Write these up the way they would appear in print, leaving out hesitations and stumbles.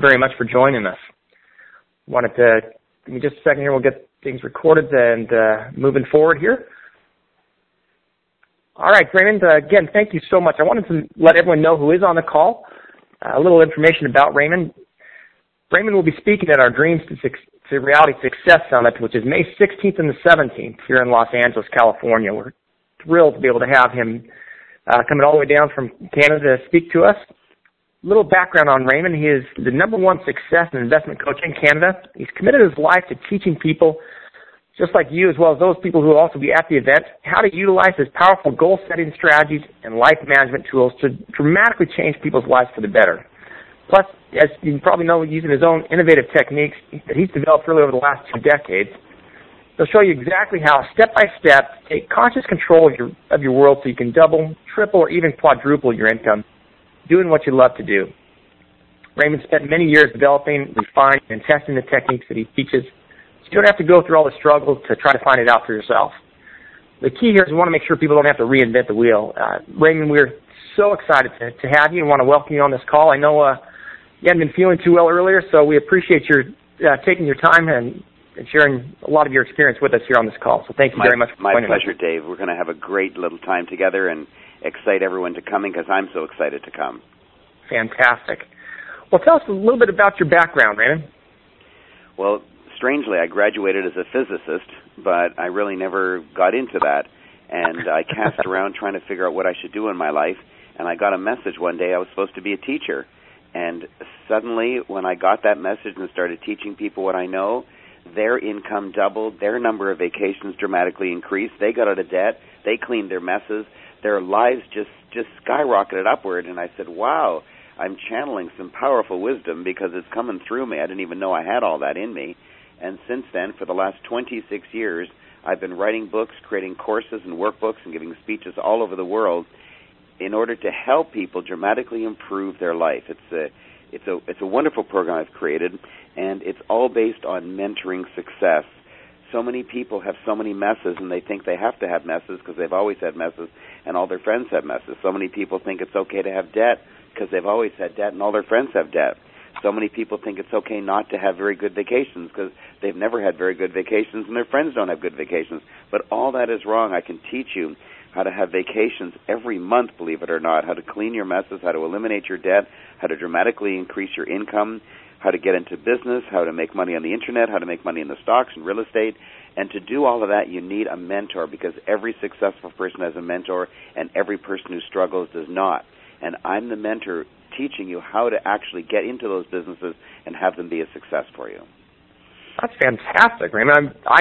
very much for joining us. Wanted to give me just a second here. We'll get things recorded and moving forward here. All right, Raymond, again, thank you so much. I wanted to let everyone know who is on the call. A little information about Raymond. Raymond will be speaking at our Dreams to Reality Success Summit, which is May 16th and the 17th here in Los Angeles, California. We're thrilled to be able to have him coming all the way down from Canada to speak to us. Little background on Raymond. He is the #1 success and investment coach in Canada. He's committed his life to teaching people, just like you, as well as those people who will also be at the event, how to utilize his powerful goal-setting strategies and life management tools to dramatically change people's lives for the better. Plus, as you probably know, using his own innovative techniques that he's developed really over the last 2 decades, he'll show you exactly how, step-by-step, take conscious control of your world so you can double, triple, or even quadruple your income, doing what you love to do. Raymond spent many years developing, refining, and testing the techniques that he teaches, so you don't have to go through all the struggles to try to find it out for yourself. The key here is we want to make sure people don't have to reinvent the wheel. Raymond, we're so excited to have you and want to welcome you on this call. I know you hadn't been feeling too well earlier, so we appreciate your taking your time and sharing a lot of your experience with us here on this call. So thank you very much for joining us. My pleasure, Dave. We're going to have a great little time together and excite everyone to coming because I'm so excited to come. Fantastic. Well, tell us a little bit about your background, Raymond. Well, strangely, I graduated as a physicist, but I really never got into that. And I cast around trying to figure out what I should do in my life, and I got a message one day I was supposed to be a teacher. And suddenly, when I got that message and started teaching people what I know, their income doubled, their number of vacations dramatically increased, they got out of debt, they cleaned their messes, their lives just skyrocketed upward. And I said, wow, I'm channeling some powerful wisdom because it's coming through me. I didn't even know I had all that in me. And since then, for the last 26 years, I've been writing books, creating courses and workbooks, and giving speeches all over the world in order to help people dramatically improve their life. It's a wonderful program I've created, and it's all based on mentoring success. So many people have so many messes, and they think they have to have messes because they've always had messes, and all their friends have messes. So many people think it's okay to have debt because they've always had debt, and all their friends have debt. So many people think it's okay not to have very good vacations because they've never had very good vacations, and their friends don't have good vacations. But all that is wrong. I can teach you how to have vacations every month, believe it or not, how to clean your messes, how to eliminate your debt, how to dramatically increase your income, how to get into business, how to make money on the Internet, how to make money in the stocks and real estate. And to do all of that, you need a mentor because every successful person has a mentor and every person who struggles does not. And I'm the mentor teaching you how to actually get into those businesses and have them be a success for you. That's fantastic, Raymond. I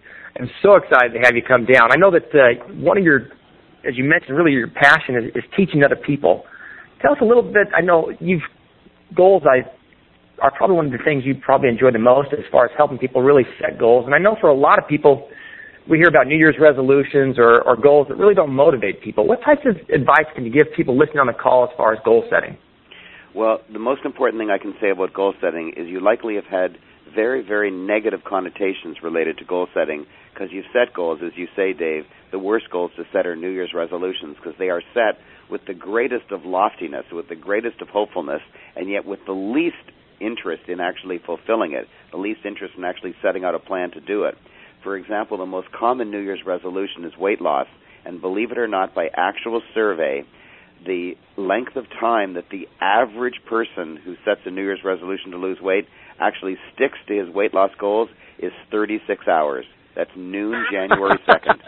am so excited to have you come down. I know that one of your, as you mentioned, really your passion is teaching other people. Tell us a little bit. I know goals are probably one of the things you probably enjoy the most as far as helping people really set goals. And I know for a lot of people, we hear about New Year's resolutions or goals that really don't motivate people. What types of advice can you give people listening on the call as far as goal setting? Well, the most important thing I can say about goal setting is you likely have had very, very negative connotations related to goal setting because you've set goals, as you say, Dave. The worst goals to set are New Year's resolutions because they are set with the greatest of loftiness, with the greatest of hopefulness, and yet with the least interest in actually fulfilling it, the least interest in actually setting out a plan to do it. For example, the most common New Year's resolution is weight loss, and believe it or not, by actual survey, the length of time that the average person who sets a New Year's resolution to lose weight actually sticks to his weight loss goals is 36 hours. That's noon January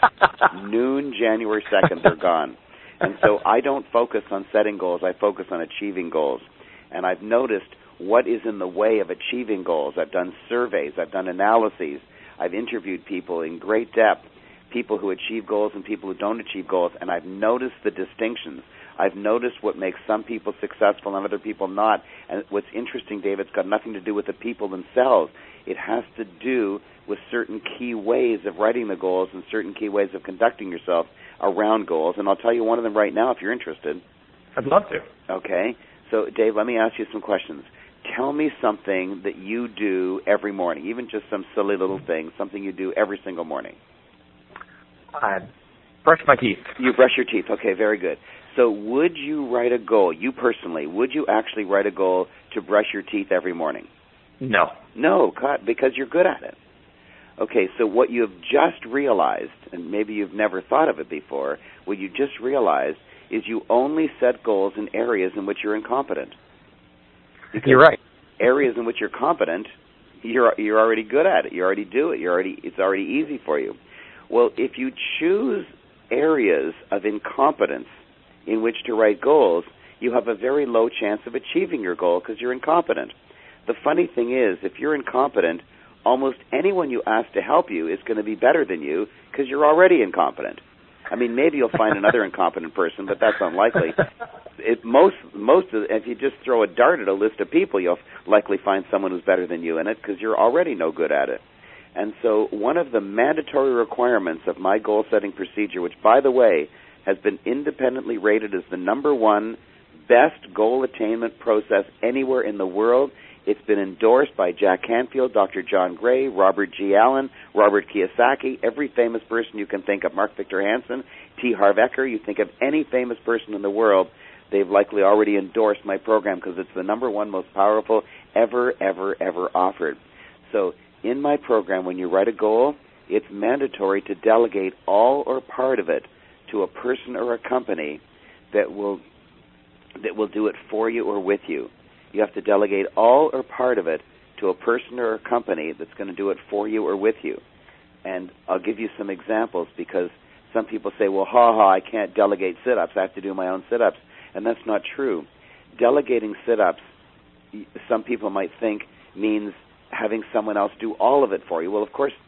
2nd. Noon January 2nd, they're gone. And so I don't focus on setting goals. I focus on achieving goals. And I've noticed what is in the way of achieving goals. I've done surveys. I've done analyses. I've interviewed people in great depth, people who achieve goals and people who don't achieve goals, and I've noticed the distinctions. I've noticed what makes some people successful and other people not. And what's interesting, Dave, it's got nothing to do with the people themselves. It has to do with certain key ways of writing the goals and certain key ways of conducting yourself around goals. And I'll tell you one of them right now if you're interested. I'd love to. Okay. So, Dave, let me ask you some questions. Tell me something that you do every morning, even just some silly little thing, something you do every single morning. I brush my teeth. You brush your teeth. Okay, very good. So would you write a goal, you personally, would you actually write a goal to brush your teeth every morning? No. No, because you're good at it. Okay, so what you have just realized, and maybe you've never thought of it before, what you just realized is you only set goals in areas in which you're incompetent. Because you're right. Areas in which you're competent, you're already good at it. You already do it. It's already easy for you. Well, if you choose areas of incompetence in which to write goals, you have a very low chance of achieving your goal because you're incompetent. The funny thing is, if you're incompetent, almost anyone you ask to help you is going to be better than you because you're already incompetent. I mean, maybe you'll find another incompetent person, but that's unlikely. If you just throw a dart at a list of people, you'll likely find someone who's better than you in it because you're already no good at it. And so one of the mandatory requirements of my goal-setting procedure, which, by the way, has been independently rated as the #1 best goal attainment process anywhere in the world. It's been endorsed by Jack Canfield, Dr. John Gray, Robert G. Allen, Robert Kiyosaki, every famous person you can think of, Mark Victor Hansen, T. Harv Eker. You think of any famous person in the world, they've likely already endorsed my program because it's the #1 most powerful ever offered. So in my program, when you write a goal, it's mandatory to delegate all or part of it to a person or a company that will do it for you or with you. You have to delegate all or part of it to a person or a company that's going to do it for you or with you. And I'll give you some examples because some people say, well, I can't delegate sit-ups. I have to do my own sit-ups. And that's not true. Delegating sit-ups, some people might think, means having someone else do all of it for you. Well, of course,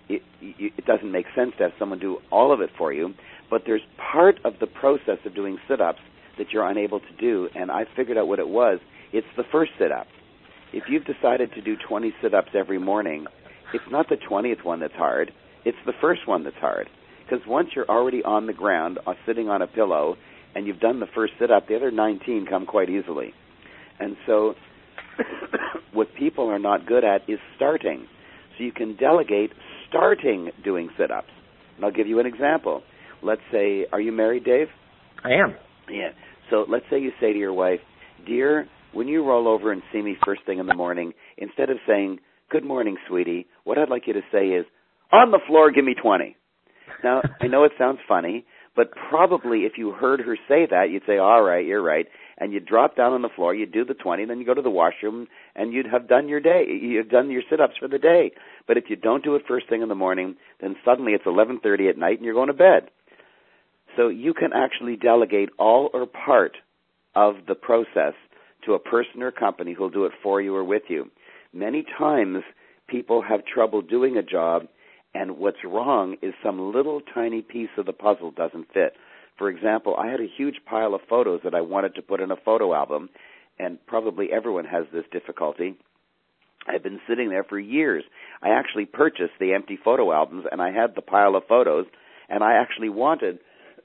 it doesn't make sense to have someone do all of it for you, but there's part of the process of doing sit-ups that you're unable to do, and I figured out what it was. It's the first sit-up. If you've decided to do 20 sit-ups every morning, it's not the 20th one that's hard. It's the first one that's hard. Because once you're already on the ground, sitting on a pillow, and you've done the first sit-up, the other 19 come quite easily. And so what people are not good at is starting. So you can delegate starting doing sit-ups. And I'll give you an example. Let's say, are you married, Dave? I am. Yeah. So let's say you say to your wife, dear, when you roll over and see me first thing in the morning, instead of saying, good morning, sweetie, what I'd like you to say is, on the floor, give me 20. Now, I know it sounds funny, but probably if you heard her say that, you'd say, all right, you're right, and you'd drop down on the floor, you'd do the 20, then you go to the washroom, and you'd have done your day. You've done your sit-ups for the day. But if you don't do it first thing in the morning, then suddenly it's 11:30 at night, and you're going to bed. So you can actually delegate all or part of the process to a person or company who'll do it for you or with you. Many times people have trouble doing a job, and what's wrong is some little tiny piece of the puzzle doesn't fit. For example, I had a huge pile of photos that I wanted to put in a photo album, and probably everyone has this difficulty. I've been sitting there for years. I actually purchased the empty photo albums, and I had the pile of photos, and I actually wanted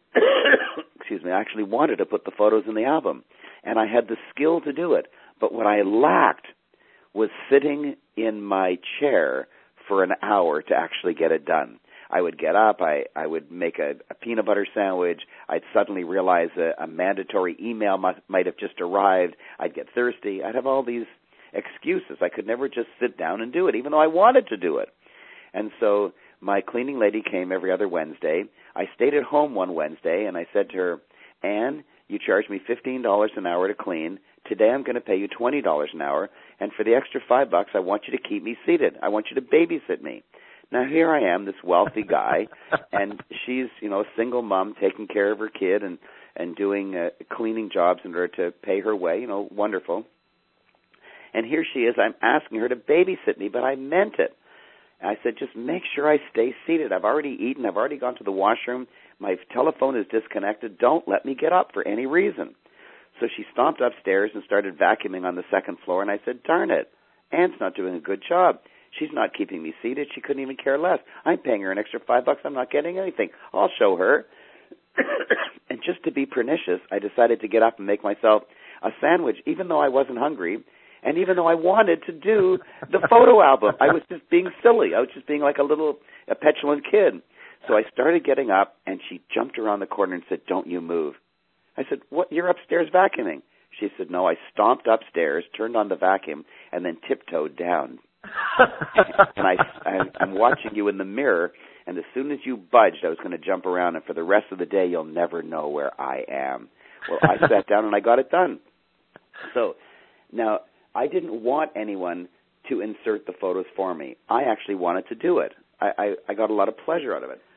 to put the photos in the album. And I had the skill to do it. But what I lacked was sitting in my chair for an hour to actually get it done. I would get up, I would make a peanut butter sandwich, I'd suddenly realize a mandatory email might have just arrived, I'd get thirsty, I'd have all these excuses. I could never just sit down and do it, even though I wanted to do it. And so my cleaning lady came every other Wednesday. I stayed at home one Wednesday, and I said to her, Anne, you charge me $15 an hour to clean. Today I'm going to pay you $20 an hour, and for the extra $5, I want you to keep me seated. I want you to babysit me. Now, here I am, this wealthy guy, and she's, a single mom taking care of her kid and doing cleaning jobs in order to pay her way, wonderful. And here she is, I'm asking her to babysit me, but I meant it. I said, just make sure I stay seated. I've already eaten. I've already gone to the washroom. My telephone is disconnected. Don't let me get up for any reason. So she stomped upstairs and started vacuuming on the second floor, and I said, darn it, Anne's not doing a good job. She's not keeping me seated. She couldn't even care less. I'm paying her an extra $5. I'm not getting anything. I'll show her. And just to be pernicious, I decided to get up and make myself a sandwich, even though I wasn't hungry. And even though I wanted to do the photo album, I was just being silly. I was just being like a petulant kid. So I started getting up, and she jumped around the corner and said, don't you move. I said, what? You're upstairs vacuuming. She said, no, I stomped upstairs, turned on the vacuum, and then tiptoed down. And I'm watching you in the mirror, and as soon as you budged, I was going to jump around, and for the rest of the day, you'll never know where I am. Well, I sat down, and I got it done. So now, I didn't want anyone to insert the photos for me. I actually wanted to do it. I got a lot of pleasure out of it.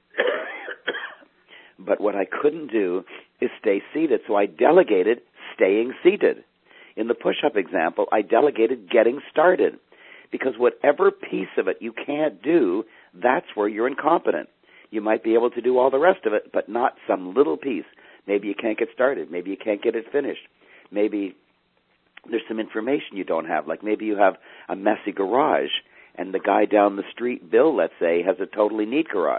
But what I couldn't do is stay seated, so I delegated staying seated. In the push-up example, I delegated getting started, because whatever piece of it you can't do, that's where you're incompetent. You might be able to do all the rest of it, but not some little piece. Maybe you can't get started. Maybe you can't get it finished. Maybe there's some information you don't have, like maybe you have a messy garage, and the guy down the street, Bill, let's say, has a totally neat garage.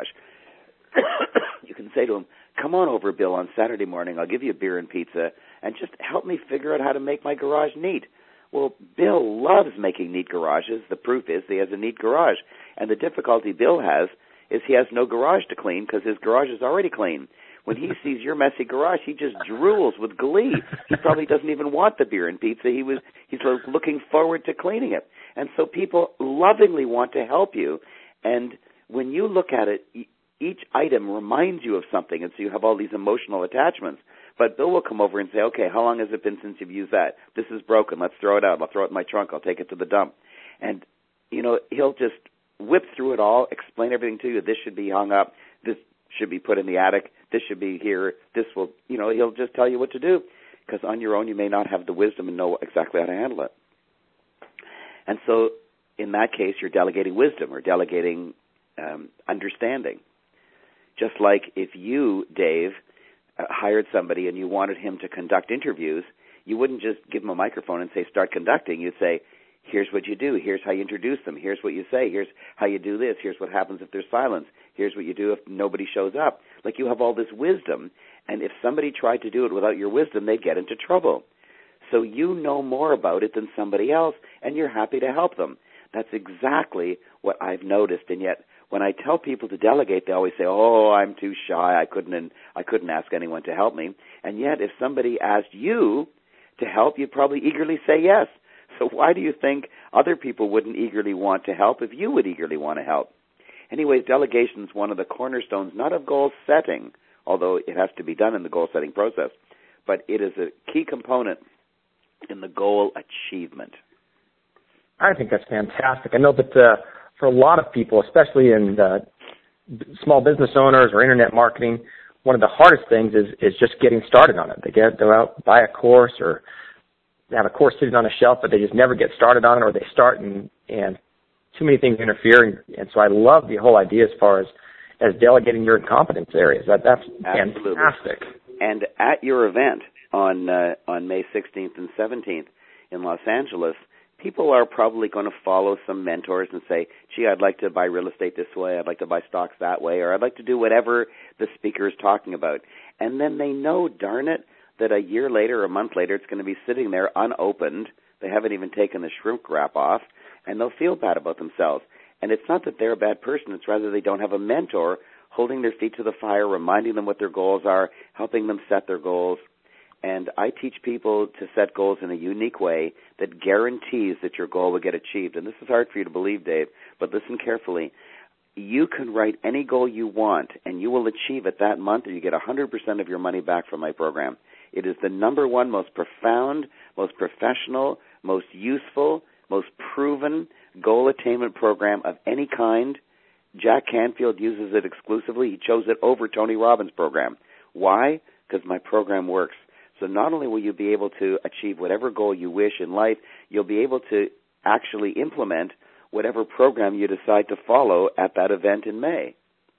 You can say to him, come on over, Bill, on Saturday morning. I'll give you a beer and pizza, and just help me figure out how to make my garage neat. Well, Bill loves making neat garages. The proof is he has a neat garage. And the difficulty Bill has is he has no garage to clean because his garage is already clean. When he sees your messy garage, he just drools with glee. He probably doesn't even want the beer and pizza. He's looking forward to cleaning it. And so people lovingly want to help you. And when you look at it, each item reminds you of something, and so you have all these emotional attachments. But Bill will come over and say, okay, how long has it been since you've used that? This is broken. Let's throw it out. I'll throw it in my trunk. I'll take it to the dump. And, he'll just whip through it all, explain everything to you. This should be hung up. This should be put in the attic. This should be here. This will, he'll just tell you what to do, because on your own you may not have the wisdom and know exactly how to handle it. And so in that case, you're delegating wisdom or delegating understanding. Just like if you, Dave, hired somebody and you wanted him to conduct interviews, you wouldn't just give him a microphone and say, start conducting. You'd say, here's what you do. Here's how you introduce them. Here's what you say. Here's how you do this. Here's what happens if there's silence. Here's what you do if nobody shows up. Like, you have all this wisdom, and if somebody tried to do it without your wisdom, they'd get into trouble. So you know more about it than somebody else, and you're happy to help them. That's exactly what I've noticed, and yet when I tell people to delegate, they always say, oh, I'm too shy. I couldn't ask anyone to help me. And yet if somebody asked you to help, you'd probably eagerly say yes. So why do you think other people wouldn't eagerly want to help if you would eagerly want to help? Anyways, delegation is one of the cornerstones, not of goal setting, although it has to be done in the goal setting process, but it is a key component in the goal achievement. I think that's fantastic. I know that for a lot of people, especially in small business owners or internet marketing, one of the hardest things is just getting started on it. They go out, buy a course, or they have a course sitting on a shelf, but they just never get started on it, or they start and too many things interfere. And so I love the whole idea as far as delegating your incompetence areas. That's Absolutely. Fantastic. And at your event on May 16th and 17th in Los Angeles, people are probably going to follow some mentors and say, gee, I'd like to buy real estate this way, I'd like to buy stocks that way, or I'd like to do whatever the speaker is talking about. And then they know, darn it, that a year later or a month later it's going to be sitting there unopened. They haven't even taken the shrink wrap off, and they'll feel bad about themselves. And it's not that they're a bad person, it's rather they don't have a mentor holding their feet to the fire, reminding them what their goals are, helping them set their goals. And I teach people to set goals in a unique way that guarantees that your goal will get achieved. And this is hard for you to believe, Dave, but listen carefully. You can write any goal you want, and you will achieve it that month, and you get 100% of your money back from my program. It is the number one most profound, most professional, most useful, most proven goal attainment program of any kind. Jack Canfield uses it exclusively. He chose it over Tony Robbins' program. Why? Because my program works. So not only will you be able to achieve whatever goal you wish in life, you'll be able to actually implement whatever program you decide to follow at that event in May.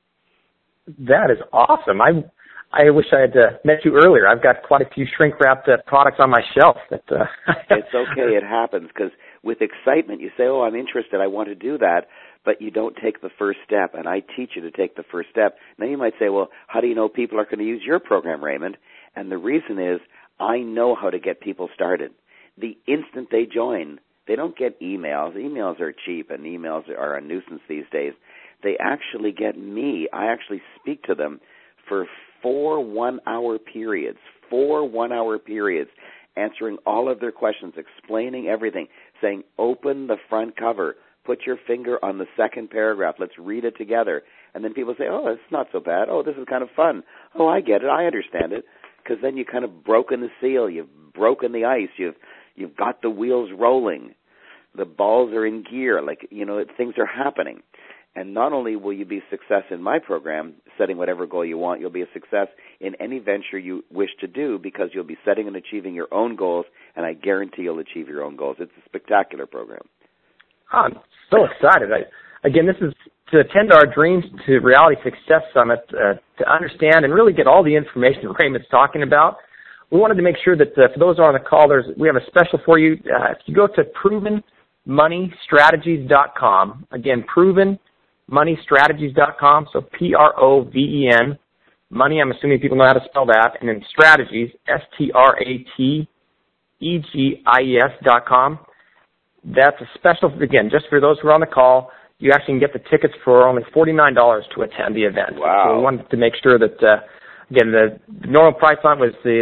That is awesome. I wish I had met you earlier. I've got quite a few shrink-wrapped products on my shelf. It's okay. It happens because with excitement, you say, oh, I'm interested. I want to do that. But you don't take the first step, and I teach you to take the first step. Then you might say, well, how do you know people are going to use your program, Raymond? And the reason is I know how to get people started. The instant they join, they don't get emails. Emails are cheap, and emails are a nuisance these days. They actually get me. I actually speak to them for 4 one-hour periods, answering all of their questions, explaining everything, saying, open the front cover, put your finger on the second paragraph, let's read it together. And then people say, oh, it's not so bad. Oh, this is kind of fun. Oh, I get it. I understand it. Because then you kind of broken the seal. You've broken the ice. You've got the wheels rolling. The balls are in gear. Things are happening. And not only will you be a success in my program, setting whatever goal you want, you'll be a success in any venture you wish to do because you'll be setting and achieving your own goals, and I guarantee you'll achieve your own goals. It's a spectacular program. Oh, I'm so excited. Again, this is to attend our Dreams to Reality Success Summit to understand and really get all the information that Raymond's talking about. We wanted to make sure that for those who are on the call, we have a special for you. If you go to provenmoneystrategies.com, again, provenmoneystrategies.com, so Proven, money, I'm assuming people know how to spell that, and then strategies, strategis.com. That's a special, again, just for those who are on the call. You actually can get the tickets for only $49 to attend the event. Wow. So we wanted to make sure that, again, the normal price on it was the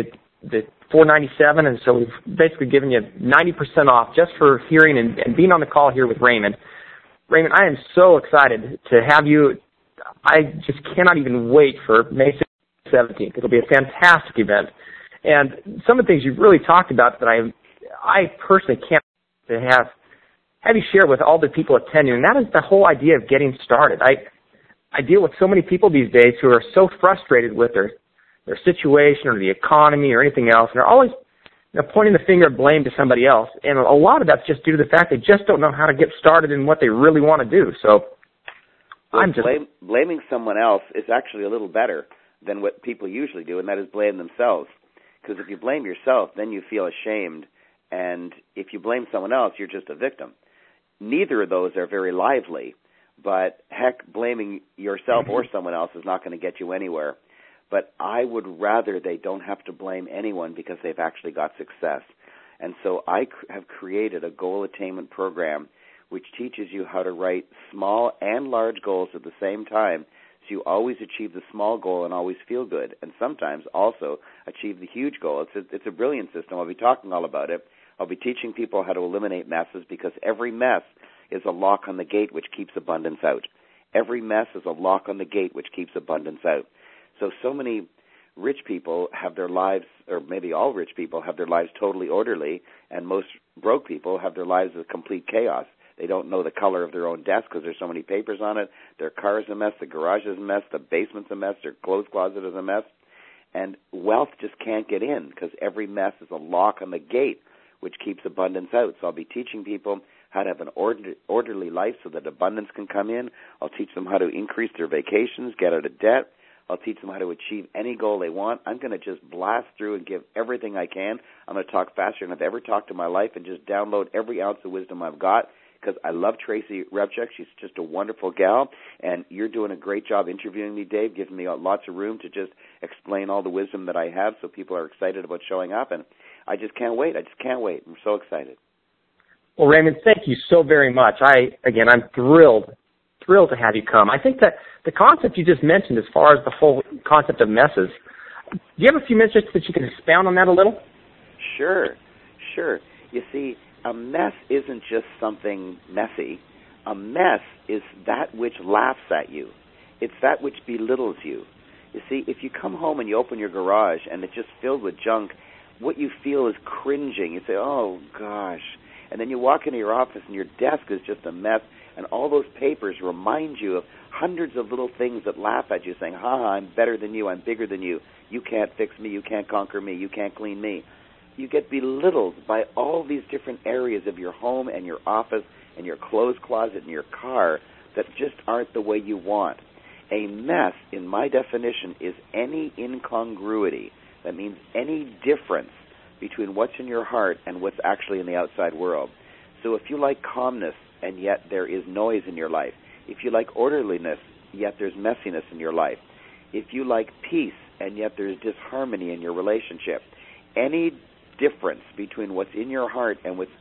$497, and so we've basically given you 90% off just for hearing and being on the call here with Raymond. Raymond, I am so excited to have you. I just cannot even wait for May 17th. It'll be a fantastic event. And some of the things you've really talked about that I personally can't to have you share with all the people attending, and that is the whole idea of getting started. I deal with so many people these days who are so frustrated with their situation or the economy or anything else, and they're always pointing the finger of blame to somebody else. And a lot of that's just due to the fact they just don't know how to get started in what they really want to do. So blaming someone else is actually a little better than what people usually do, and that is blame themselves. Because if you blame yourself, then you feel ashamed, and if you blame someone else, you're just a victim. Neither of those are very lively, but heck, blaming yourself or someone else is not going to get you anywhere. But I would rather they don't have to blame anyone because they've actually got success. And so I have created a goal attainment program which teaches you how to write small and large goals at the same time, so you always achieve the small goal and always feel good, and sometimes also achieve the huge goal. It's a brilliant system. I'll be talking all about it. I'll be teaching people how to eliminate messes because every mess is a lock on the gate which keeps abundance out. Every mess is a lock on the gate which keeps abundance out. So many rich people have their lives, or maybe all rich people have their lives totally orderly, and most broke people have their lives as complete chaos. They don't know the color of their own desk because there's so many papers on it. Their car is a mess. The garage is a mess. The basement's a mess. Their clothes closet is a mess. And wealth just can't get in because every mess is a lock on the gate which keeps abundance out. So I'll be teaching people how to have an orderly life so that abundance can come in. I'll teach them how to increase their vacations, get out of debt. I'll teach them how to achieve any goal they want. I'm going to just blast through and give everything I can. I'm going to talk faster than I've ever talked in my life and just download every ounce of wisdom I've got because I love Tracy Repchuk. She's just a wonderful gal, and you're doing a great job interviewing me, Dave, giving me lots of room to just explain all the wisdom that I have so people are excited about showing up, and I just can't wait. I'm so excited. Well, Raymond, thank you so very much. I'm thrilled to have you come. I think that the concept you just mentioned as far as the whole concept of messes, do you have a few minutes just that you can expound on that a little? Sure. You see, a mess isn't just something messy. A mess is that which laughs at you. It's that which belittles you. You see, if you come home and you open your garage and it's just filled with junk, what you feel is cringing. You say, oh, gosh. And then you walk into your office and your desk is just a mess, and all those papers remind you of hundreds of little things that laugh at you, saying, I'm better than you, I'm bigger than you, you can't fix me, you can't conquer me, you can't clean me. You get belittled by all these different areas of your home and your office and your clothes closet and your car that just aren't the way you want. A mess, in my definition, is any incongruity. That means any difference between what's in your heart and what's actually in the outside world. So if you like calmness and yet there is noise in your life, if you like orderliness, yet there's messiness in your life, if you like peace and yet there's disharmony in your relationship, any difference between what's in your heart and what's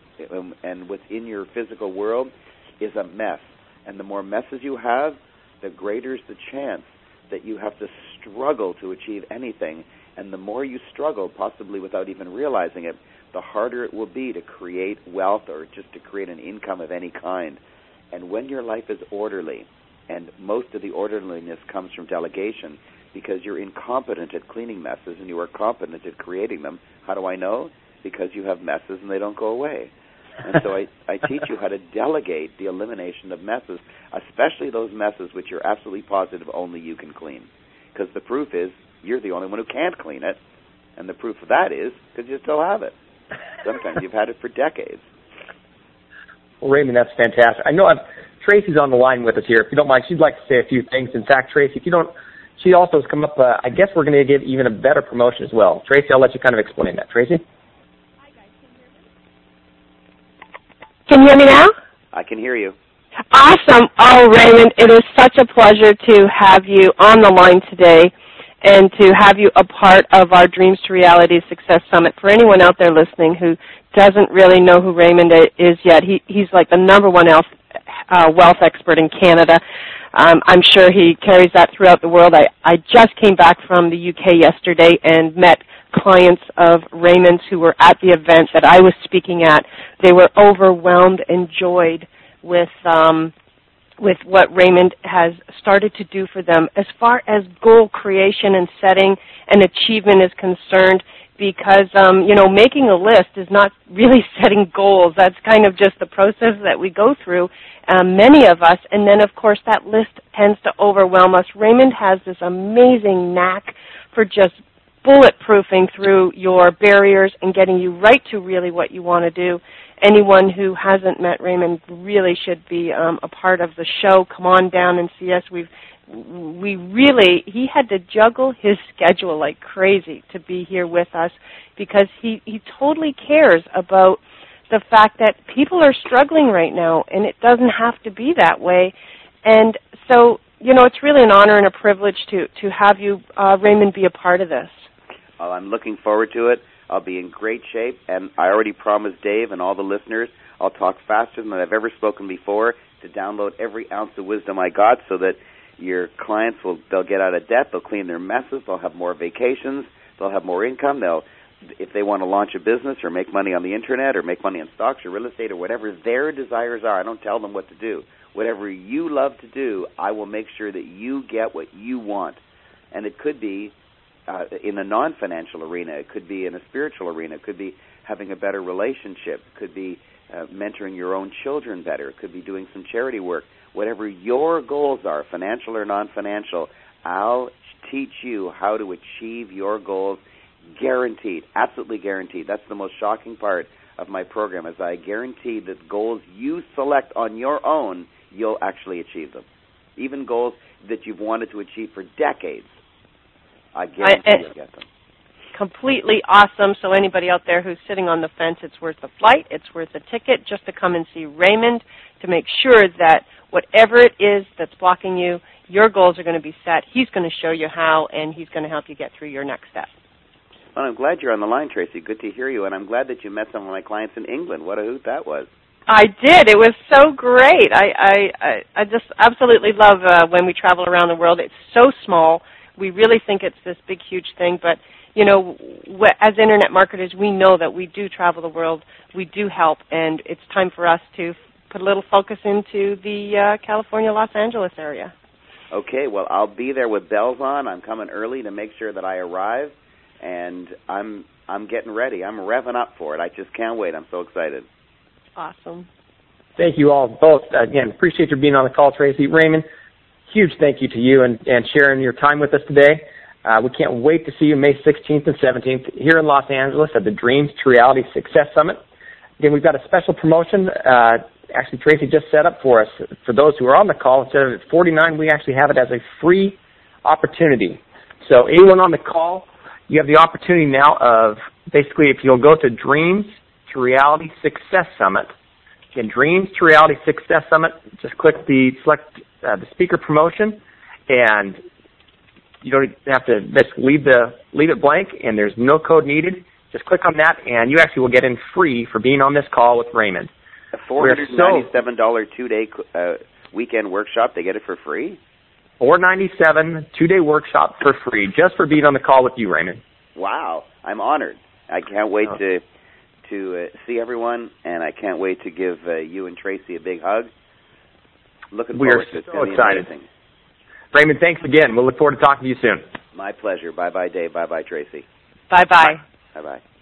in your physical world is a mess. And the more messes you have, the greater is the chance that you have to struggle to achieve anything. And the more you struggle, possibly without even realizing it, the harder it will be to create wealth or just to create an income of any kind. And when your life is orderly, and most of the orderliness comes from delegation, because you're incompetent at cleaning messes and you are competent at creating them. How do I know? Because you have messes and they don't go away. And so I teach you how to delegate the elimination of messes, especially those messes which you're absolutely positive only you can clean. Because the proof is you're the only one who can't clean it, and the proof of that is because you still have it. Sometimes you've had it for decades. Well, Raymond, that's fantastic. I know Tracy's on the line with us here. If you don't mind, she'd like to say a few things. In fact, Tracy, if you don't, she also has come up, I guess we're going to give even a better promotion as well. Tracy, I'll let you kind of explain that. Tracy? Hi, guys. Can you hear me now? I can hear you. Awesome. Oh, Raymond, it is such a pleasure to have you on the line today and to have you a part of our Dreams to Reality Success Summit. For anyone out there listening who doesn't really know who Raymond is yet, he's like the number one wealth expert in Canada. I'm sure he carries that throughout the world. I just came back from the UK yesterday and met clients of Raymond's who were at the event that I was speaking at. They were overwhelmed and joyed with what Raymond has started to do for them as far as goal creation and setting and achievement is concerned, because, making a list is not really setting goals. That's kind of just the process that we go through, many of us, and then, of course, that list tends to overwhelm us. Raymond has this amazing knack for just bulletproofing through your barriers and getting you right to really what you want to do. Anyone who hasn't met Raymond really should be a part of the show. Come on down and see us. He had to juggle his schedule like crazy to be here with us, because he totally cares about the fact that people are struggling right now, and it doesn't have to be that way. And so, it's really an honor and a privilege to have you, Raymond, be a part of this. Well, I'm looking forward to it. I'll be in great shape, and I already promised Dave and all the listeners I'll talk faster than I've ever spoken before to download every ounce of wisdom I got, so that your clients they'll get out of debt, they'll clean their messes, they'll have more vacations, they'll have more income, if they want to launch a business or make money on the internet or make money in stocks or real estate or whatever their desires are. I don't tell them what to do. Whatever you love to do, I will make sure that you get what you want. And it could be in a non-financial arena. It could be in a spiritual arena. It could be having a better relationship. It could be mentoring your own children better. It could be doing some charity work. Whatever your goals are, financial or non-financial, I'll teach you how to achieve your goals, guaranteed, absolutely guaranteed. That's the most shocking part of my program, is I guarantee that goals you select on your own, you'll actually achieve them. Even goals that you've wanted to achieve for decades, I guarantee you'll get them. Completely awesome. So anybody out there who's sitting on the fence, it's worth the flight, it's worth the ticket just to come and see Raymond, to make sure that whatever it is that's blocking you, your goals are going to be set. He's going to show you how, and he's going to help you get through your next step. Well, I'm glad you're on the line, Tracy. Good to hear you, and I'm glad that you met some of my clients in England. What a hoot that was. I did. It was so great. I just absolutely love when we travel around the world. It's so small. We really think it's this big, huge thing, but as Internet marketers, we know that we do travel the world, we do help, and it's time for us to put a little focus into the California, Los Angeles area. Okay, well, I'll be there with bells on. I'm coming early to make sure that I arrive, and I'm getting ready. I'm revving up for it. I just can't wait. I'm so excited. Awesome. Thank you all both. Again, appreciate your being on the call, Tracy. Raymond, huge thank you to you and sharing your time with us today. We can't wait to see you May 16th and 17th here in Los Angeles at the Dreams to Reality Success Summit. Again, we've got a special promotion. Actually, Tracy just set up for us. For those who are on the call, instead of $49, we actually have it as a free opportunity. So anyone on the call, you have the opportunity now of, basically, if you'll go to Dreams to Reality Success Summit, again, Dreams to Reality Success Summit, just select the speaker promotion, and you don't have to just leave it blank, and there's no code needed. Just click on that, and you actually will get in free for being on this call with Raymond. A $497 two-day weekend workshop, they get it for free? $497 two-day workshop for free, just for being on the call with you, Raymond. Wow, I'm honored. I can't wait to see everyone, and I can't wait to give you and Tracy a big hug. Looking forward to it. We are so excited. Amazing. Raymond, thanks again. We'll look forward to talking to you soon. My pleasure. Bye-bye, Dave. Bye-bye, Tracy. Bye-bye. Bye-bye.